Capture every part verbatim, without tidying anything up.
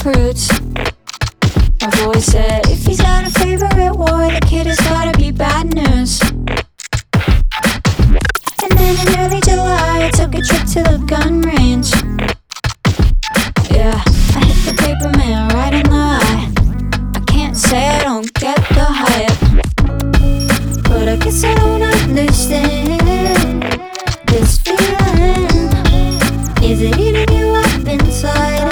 prudes. I've always said, if he's got a favorite war, the kid has gotta be bad news. And then in early July, I took a trip to the gun range. Yeah, I hit the paper man right in the eye. I can't say I don't get the hype, but I guess I don't understand this feeling. Is it eating you up inside?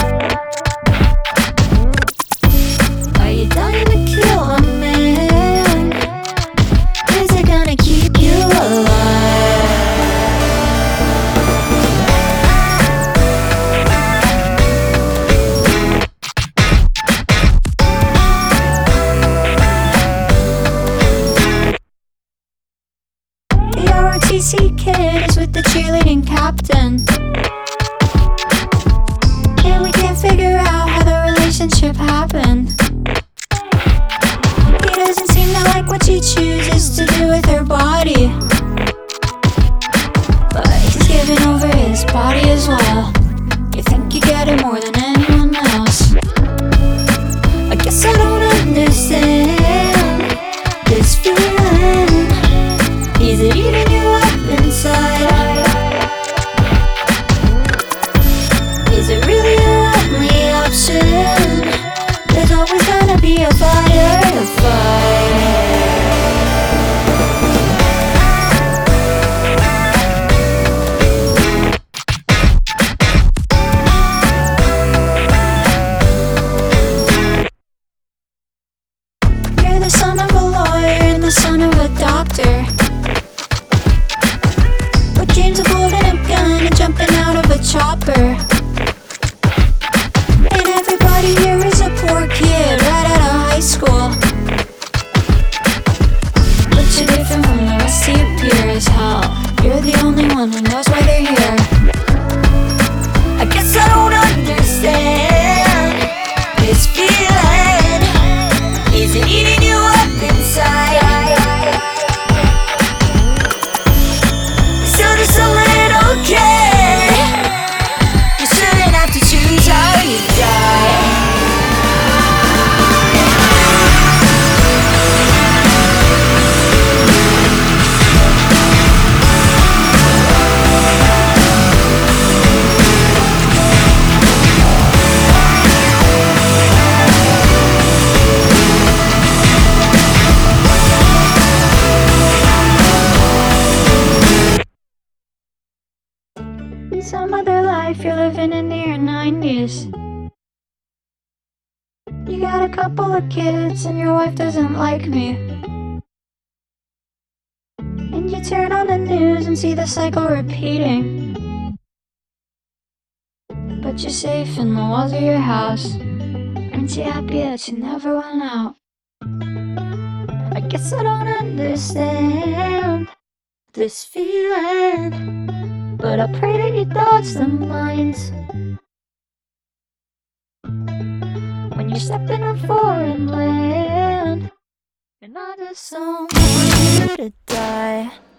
Are you dying to kill a man? Is it gonna keep you alive? The R O T C kid is with the cheerleading captain, and we can't figure out how the relationship happened. He doesn't seem to like what she chooses to do with her body, but he's giving over his body as well. You think you get it more than anyone else. I guess I don't understand this feeling. Is it eating you up inside? Is it really your only option? There's always gonna be a fire to fight. You're the son of a lawyer and the son of a doctor, with dreams of holding a gun and jumping out of a chopper. And everybody here is a poor kid right out of high school, but you're different from the rest of your peers. Hell, you're the only one who knows why they're here. I guess I don't understand this feeling. Is it eating you up inside? So just a little kid, you shouldn't have to choose how you die. Some other life you're living in your nineties. You got a couple of kids and your wife doesn't like me, and you turn on the news and see the cycle repeating. But you're safe in the walls of your house. Aren't you happy that you never went out? I guess I don't understand this feeling, but I pray that you dodge the lines when you step in a foreign land. And I just don't want you to die.